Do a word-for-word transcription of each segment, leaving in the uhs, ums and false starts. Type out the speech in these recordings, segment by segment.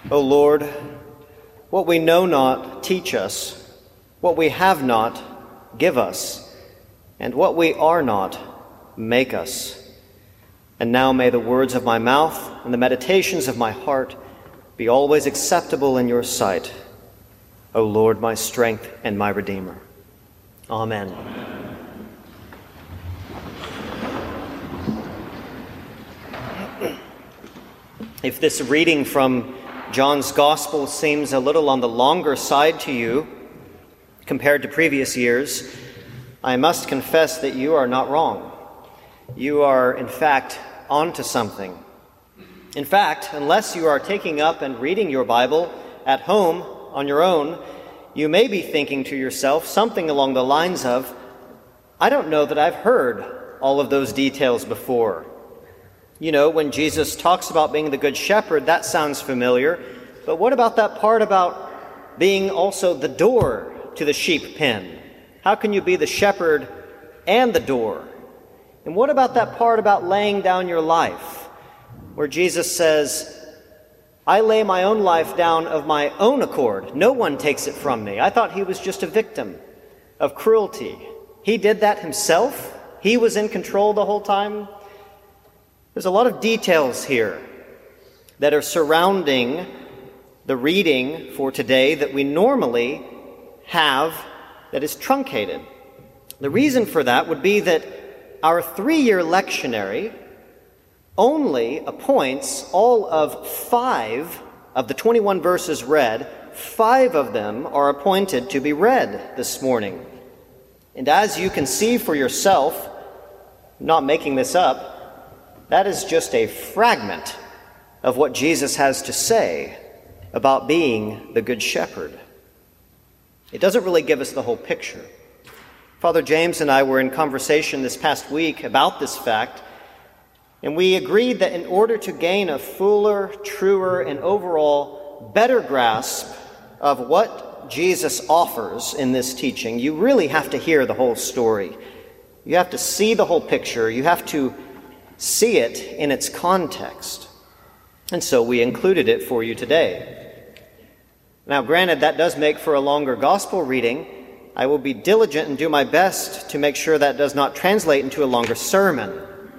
O Lord, what we know not, teach us. What we have not, give us. And what we are not, make us. And now may the words of my mouth and the meditations of my heart be always acceptable in your sight, O Lord, my strength and my Redeemer. Amen. Amen. If this reading from John's Gospel seems a little on the longer side to you compared to previous years, I must confess that you are not wrong. You are, in fact, onto something. In fact, unless you are taking up and reading your Bible at home on your own, you may be thinking to yourself something along the lines of, I don't know that I've heard all of those details before. You know, when Jesus talks about being the Good Shepherd, that sounds familiar. But what about that part about being also the door to the sheep pen? How can you be the shepherd and the door? And what about that part about laying down your life, where Jesus says, I lay my own life down of my own accord. No one takes it from me. I thought he was just a victim of cruelty. He did that himself? He was in control the whole time? There's a lot of details here that are surrounding the reading for today that we normally have that is truncated. The reason for that would be that our three-year lectionary only appoints all of five of the twenty-one verses read. Five of them are appointed to be read this morning. And as you can see for yourself, not making this up, that is just a fragment of what Jesus has to say about being the Good Shepherd. It doesn't really give us the whole picture. Father James and I were in conversation this past week about this fact, and we agreed that in order to gain a fuller, truer, and overall better grasp of what Jesus offers in this teaching, you really have to hear the whole story. You have to see the whole picture. You have to see it in its context. And so we included it for you today. Now, granted, that does make for a longer gospel reading. I will be diligent and do my best to make sure that does not translate into a longer sermon.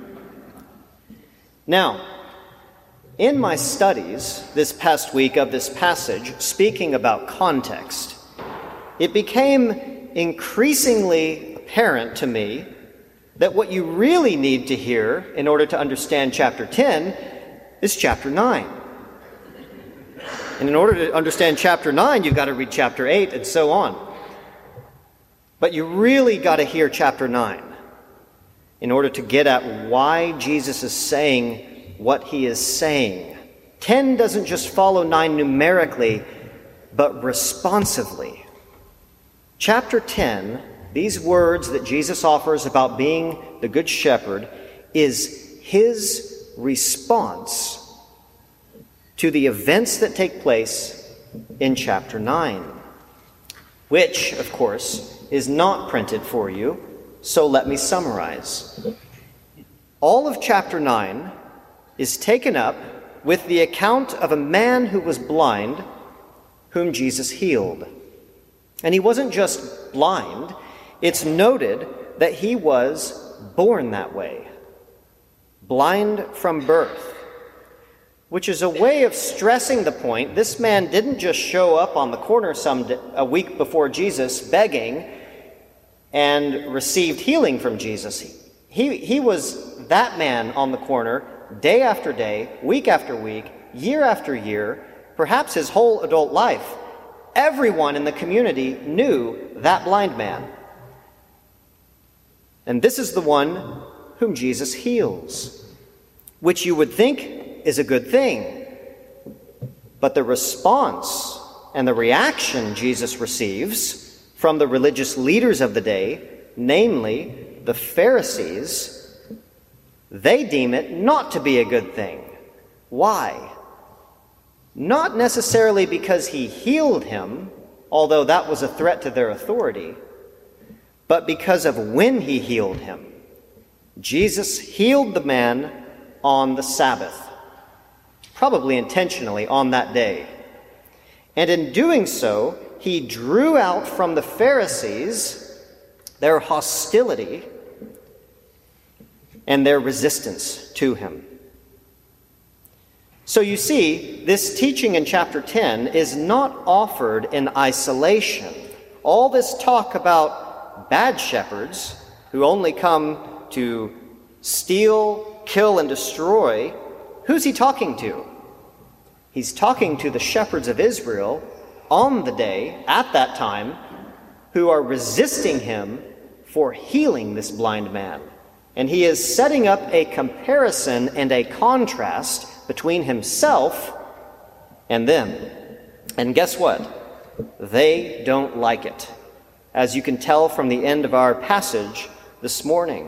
Now, in my studies this past week of this passage, speaking about context, it became increasingly apparent to me that what you really need to hear in order to understand chapter ten is chapter nine. And in order to understand chapter nine, you've got to read chapter eight and so on. But you really got to hear chapter nine in order to get at why Jesus is saying what he is saying. ten doesn't just follow nine numerically, but responsively. Chapter ten, these words that Jesus offers about being the Good Shepherd, is his response to the events that take place in chapter nine, which, of course, is not printed for you, so let me summarize. All of chapter nine is taken up with the account of a man who was blind, whom Jesus healed. And he wasn't just blind. It's noted that he was born that way, blind from birth, which is a way of stressing the point. This man didn't just show up on the corner some a week before Jesus begging and received healing from Jesus. He, he was that man on the corner day after day, week after week, year after year, perhaps his whole adult life. Everyone in the community knew that blind man. And this is the one whom Jesus heals, which you would think is a good thing. But the response and the reaction Jesus receives from the religious leaders of the day, namely the Pharisees, they deem it not to be a good thing. Why? Not necessarily because he healed him, although that was a threat to their authority, but because of when he healed him. Jesus healed the man on the Sabbath. probably intentionally, on that day. And in doing so, he drew out from the Pharisees their hostility and their resistance to him. So you see, this teaching in chapter ten is not offered in isolation. All this talk about bad shepherds who only come to steal, kill, and destroy, who's he talking to? He's talking to the shepherds of Israel on the day, at that time, who are resisting him for healing this blind man. And he is setting up a comparison and a contrast between himself and them. And guess what? They don't like it, as you can tell from the end of our passage this morning.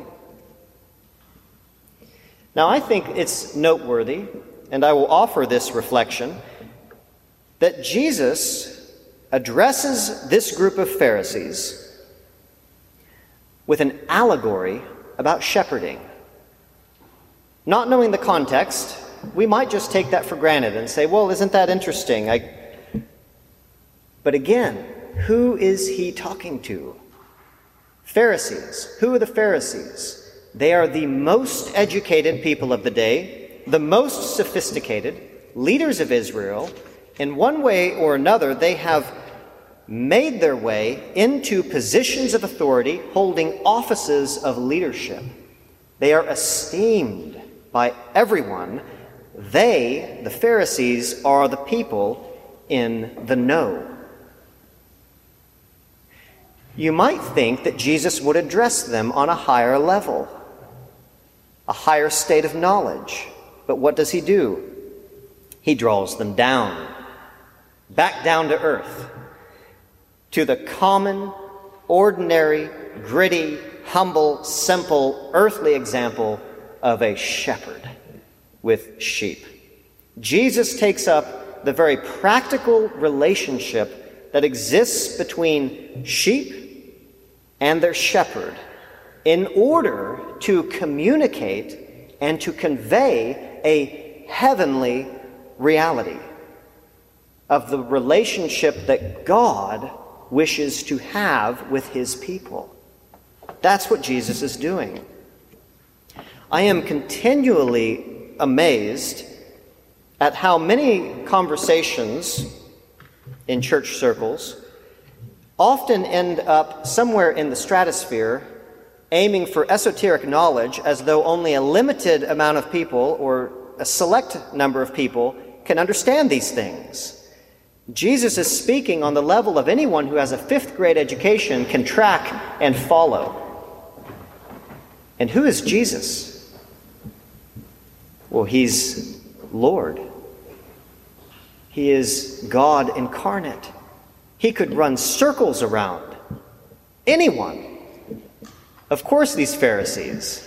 Now, I think it's noteworthy, and I will offer this reflection, that Jesus addresses this group of Pharisees with an allegory about shepherding. Not knowing the context, we might just take that for granted and say, well, isn't that interesting? I... But again, who is he talking to? Pharisees. Who are the Pharisees? They are the most educated people of the day, the most sophisticated, leaders of Israel. In one way or another, they have made their way into positions of authority, holding offices of leadership. They are esteemed by everyone. They, the Pharisees, are the people in the know. You might think that Jesus would address them on a higher level, a higher state of knowledge. But what does he do? He draws them down, back down to earth, to the common, ordinary, gritty, humble, simple, earthly example of a shepherd with sheep. Jesus takes up the very practical relationship that exists between sheep and their shepherd in order to communicate and to convey a heavenly reality of the relationship that God wishes to have with his people. That's what Jesus is doing. I am continually amazed at how many conversations in church circles often end up somewhere in the stratosphere, aiming for esoteric knowledge as though only a limited amount of people or a select number of people can understand these things. Jesus is speaking on the level of anyone who has a fifth grade education can track and follow. And who is Jesus? Well, he's Lord. He is God incarnate. He could run circles around anyone. Of course, these Pharisees.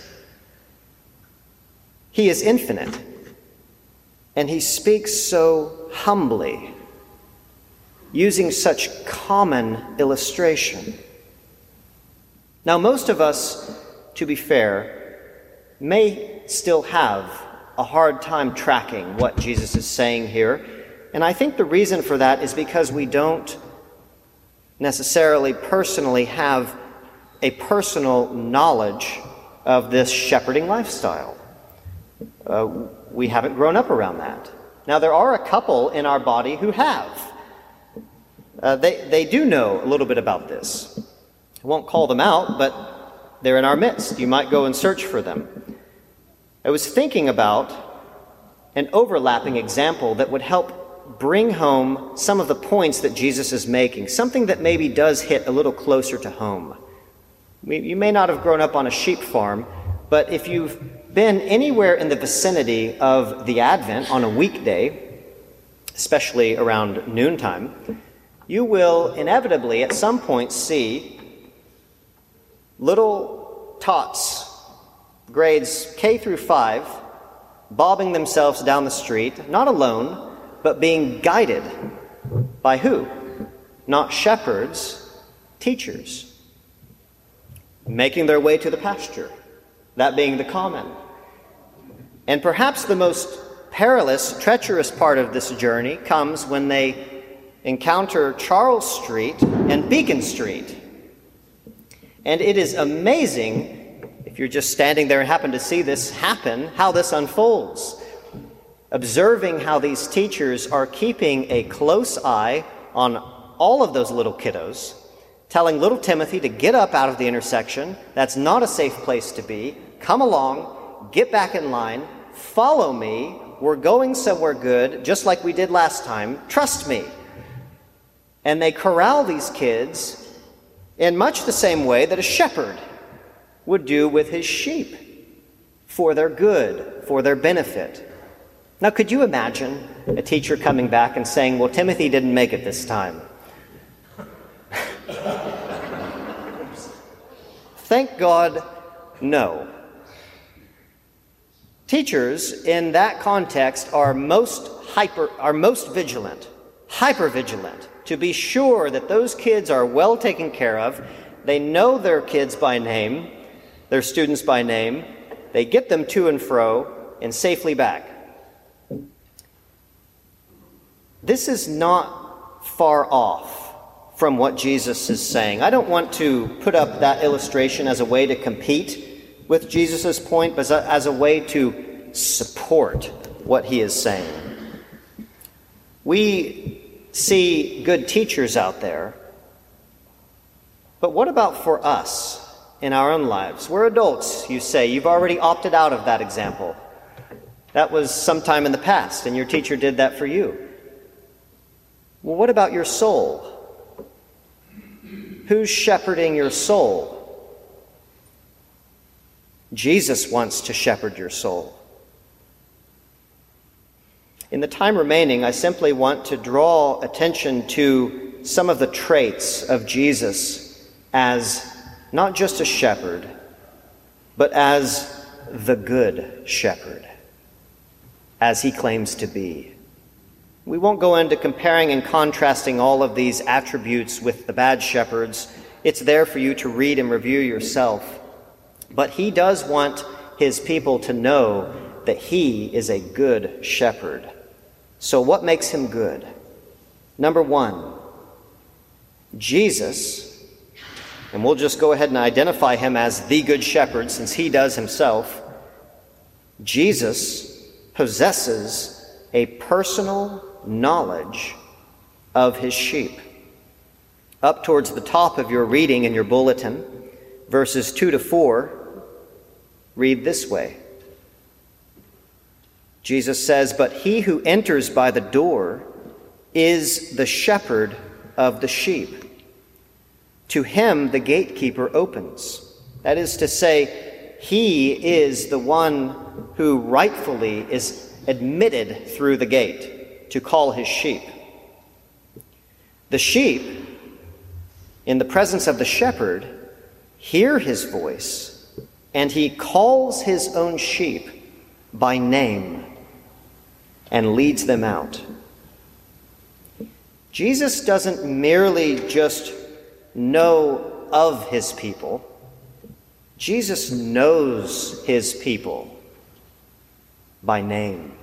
He is infinite. And he speaks so humbly, using such common illustration. Now, most of us, to be fair, may still have a hard time tracking what Jesus is saying here. And I think the reason for that is because we don't necessarily personally have a personal knowledge of this shepherding lifestyle. Uh, we haven't grown up around that. Now, there are a couple in our body who have. Uh, they, they do know a little bit about this. I won't call them out, but they're in our midst. You might go and search for them. I was thinking about an overlapping example that would help bring home some of the points that Jesus is making, something that maybe does hit a little closer to home. You may not have grown up on a sheep farm, but if you've been anywhere in the vicinity of the Advent on a weekday, especially around noontime, you will inevitably at some point see little tots, grades K through five, bobbing themselves down the street, not alone, but being guided by who? Not shepherds, teachers, making their way to the pasture, that being the common. And perhaps the most perilous, treacherous part of this journey comes when they encounter Charles Street and Beacon Street. And it is amazing, if you're just standing there and happen to see this happen, how this unfolds. Observing how these teachers are keeping a close eye on all of those little kiddos, telling little Timothy to get up out of the intersection. That's not a safe place to be. Come along, get back in line, follow me. We're going somewhere good, just like we did last time. Trust me. And they corral these kids in much the same way that a shepherd would do with his sheep, for their good, for their benefit. Now, could you imagine a teacher coming back and saying, well, Timothy didn't make it this time? Thank God, no. Teachers in that context are most hyper, are most vigilant, hyper vigilant, to be sure that those kids are well taken care of. They know their kids by name, their students by name. They get them to and fro and safely back. This is not far off from what Jesus is saying. I don't want to put up that illustration as a way to compete with Jesus' point, but as a way to support what he is saying. We see good teachers out there, but what about for us in our own lives? We're adults, you say. You've already opted out of that example. That was sometime in the past, and your teacher did that for you. Well, what about your soul? Who's shepherding your soul? Jesus wants to shepherd your soul. In the time remaining, I simply want to draw attention to some of the traits of Jesus as not just a shepherd, but as the good shepherd, as he claims to be. We won't go into comparing and contrasting all of these attributes with the bad shepherds. It's there for you to read and review yourself. But he does want his people to know that he is a good shepherd. So what makes him good? Number one, Jesus, and we'll just go ahead and identify him as the good shepherd since he does himself. Jesus possesses a personal knowledge of his sheep. Up towards the top of your reading in your bulletin, verses two to four, read this way. Jesus says, "But he who enters by the door is the shepherd of the sheep. To him the gatekeeper opens." That is to say, he is the one who rightfully is admitted through the gate to call his sheep. The sheep, in the presence of the shepherd, hear his voice, and he calls his own sheep by name and leads them out. Jesus doesn't merely just know of his people. Jesus knows his people by name.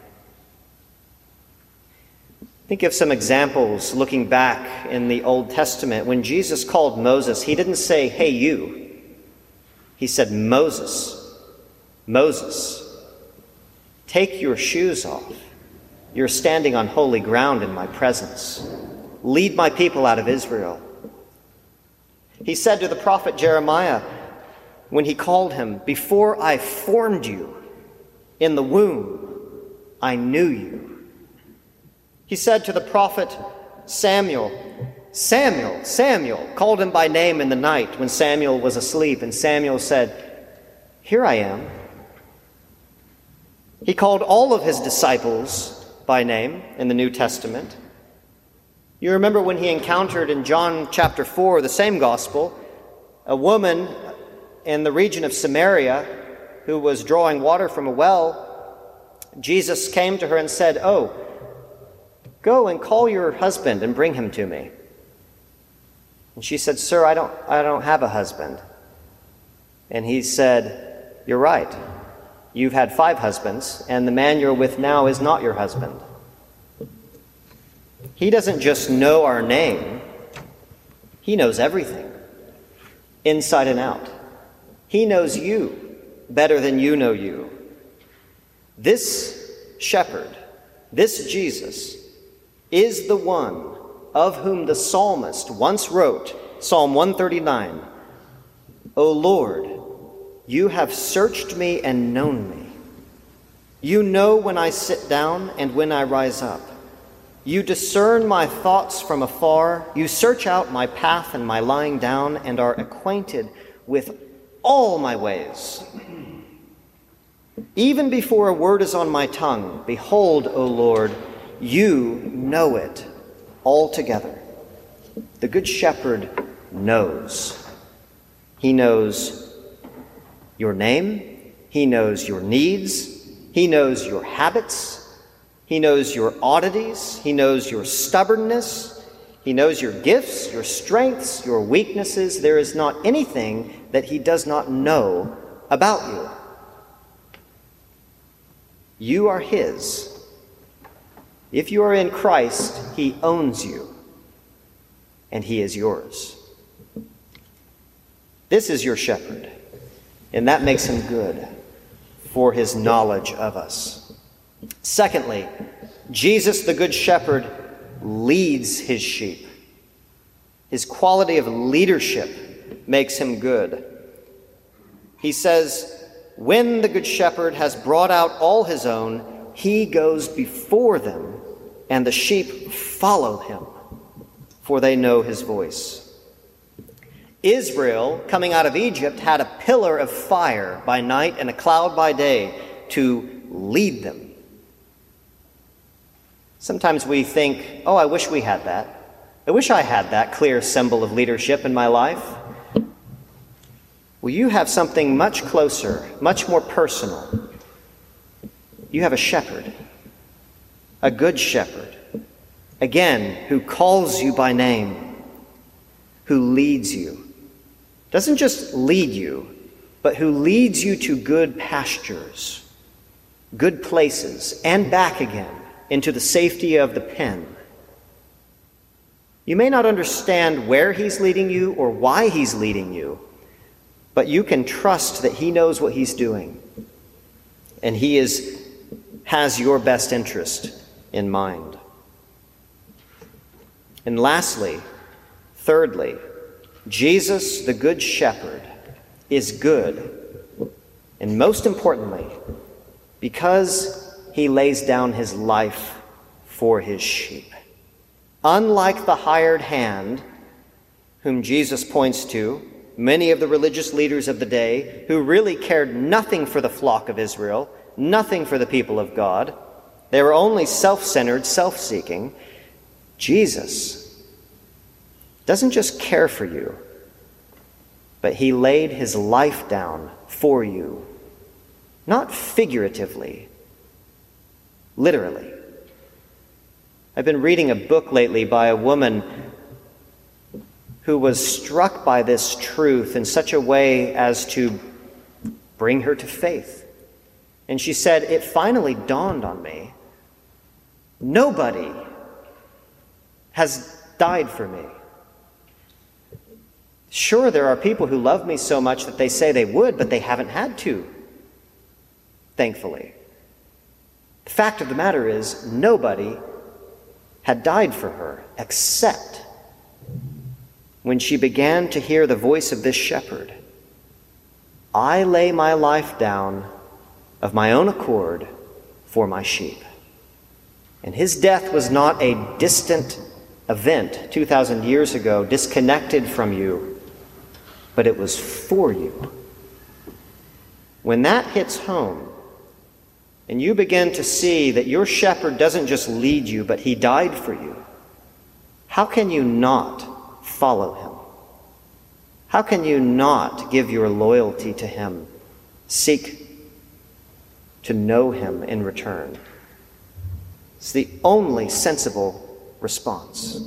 Think of some examples looking back in the Old Testament. When Jesus called Moses, he didn't say, "Hey, you." He said, "Moses, Moses, take your shoes off. You're standing on holy ground in my presence. Lead my people out of Israel." He said to the prophet Jeremiah, when he called him, "Before I formed you in the womb, I knew you." He said to the prophet Samuel, Samuel, Samuel, called him by name in the night when Samuel was asleep, and Samuel said, "Here I am." He called all of his disciples by name in the New Testament. You remember when he encountered in John chapter four, the same gospel, a woman in the region of Samaria who was drawing water from a well. Jesus came to her and said, "Oh, go and call your husband and bring him to me." And she said, "Sir, I don't, I don't have a husband." And he said, "You're right. you've had five husbands, and the man you're with now is not your husband. He doesn't just know our name. He knows everything, inside and out. He knows you better than you know you. This shepherd, this Jesus, is the one of whom the psalmist once wrote, Psalm one thirty-nine, O Lord, you have searched me and known me. You know when I sit down and when I rise up. You discern my thoughts from afar. You search out my path and my lying down and are acquainted with all my ways. Even before a word is on my tongue, behold, O Lord, you know it altogether. The Good Shepherd knows. He knows your name. He knows your needs. He knows your habits. He knows your oddities. He knows your stubbornness. He knows your gifts, your strengths, your weaknesses. There is not anything that he does not know about you. You are his. If you are in Christ, he owns you, and he is yours. This is your shepherd, and that makes him good for his knowledge of us. Secondly, Jesus, the Good Shepherd, leads his sheep. His quality of leadership makes him good. He says, when the Good Shepherd has brought out all his own, he goes before them, and the sheep follow him, for they know his voice. Israel, coming out of Egypt, had a pillar of fire by night and a cloud by day to lead them. Sometimes we think, oh, I wish we had that. I wish I had that clear symbol of leadership in my life. Well, you have something much closer, much more personal. You have a shepherd, a good shepherd, again, who calls you by name, who leads you. Doesn't just lead you, but who leads you to good pastures, good places, and back again into the safety of the pen. You may not understand where he's leading you or why he's leading you, but you can trust that he knows what he's doing, and he is has your best interest in mind. And lastly, thirdly, Jesus, the Good Shepherd, is good, and most importantly, because he lays down his life for his sheep. Unlike the hired hand, whom Jesus points to, many of the religious leaders of the day who really cared nothing for the flock of Israel, nothing for the people of God, they were only self-centered, self-seeking. Jesus doesn't just care for you, but he laid his life down for you, not figuratively, literally. I've been reading a book lately by a woman who was struck by this truth in such a way as to bring her to faith. And she said, it finally dawned on me. Nobody has died for me. Sure, there are people who love me so much that they say they would, but they haven't had to, thankfully. The fact of the matter is, nobody had died for her, except when she began to hear the voice of this shepherd. I lay my life down of my own accord for my sheep. And his death was not a distant event two thousand years ago, disconnected from you, but it was for you. When that hits home, and you begin to see that your shepherd doesn't just lead you, but he died for you, how can you not follow him? How can you not give your loyalty to him, seek to know him in return? It's the only sensible response.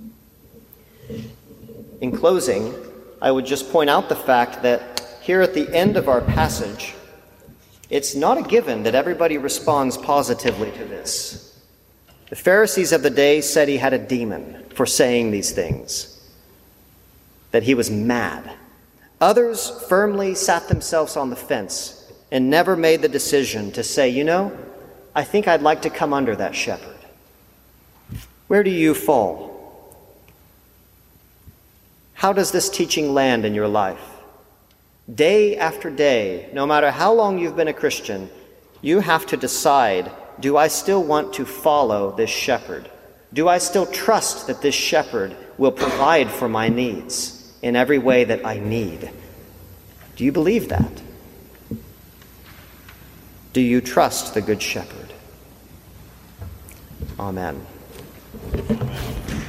In closing, I would just point out the fact that here at the end of our passage, it's not a given that everybody responds positively to this. The Pharisees of the day said he had a demon for saying these things, that he was mad. Others firmly sat themselves on the fence and never made the decision to say, you know, I think I'd like to come under that shepherd. Where do you fall? How does this teaching land in your life? Day after day, no matter how long you've been a Christian, you have to decide, do I still want to follow this shepherd? Do I still trust that this shepherd will provide for my needs in every way that I need? Do you believe that? Do you trust the Good Shepherd? Amen.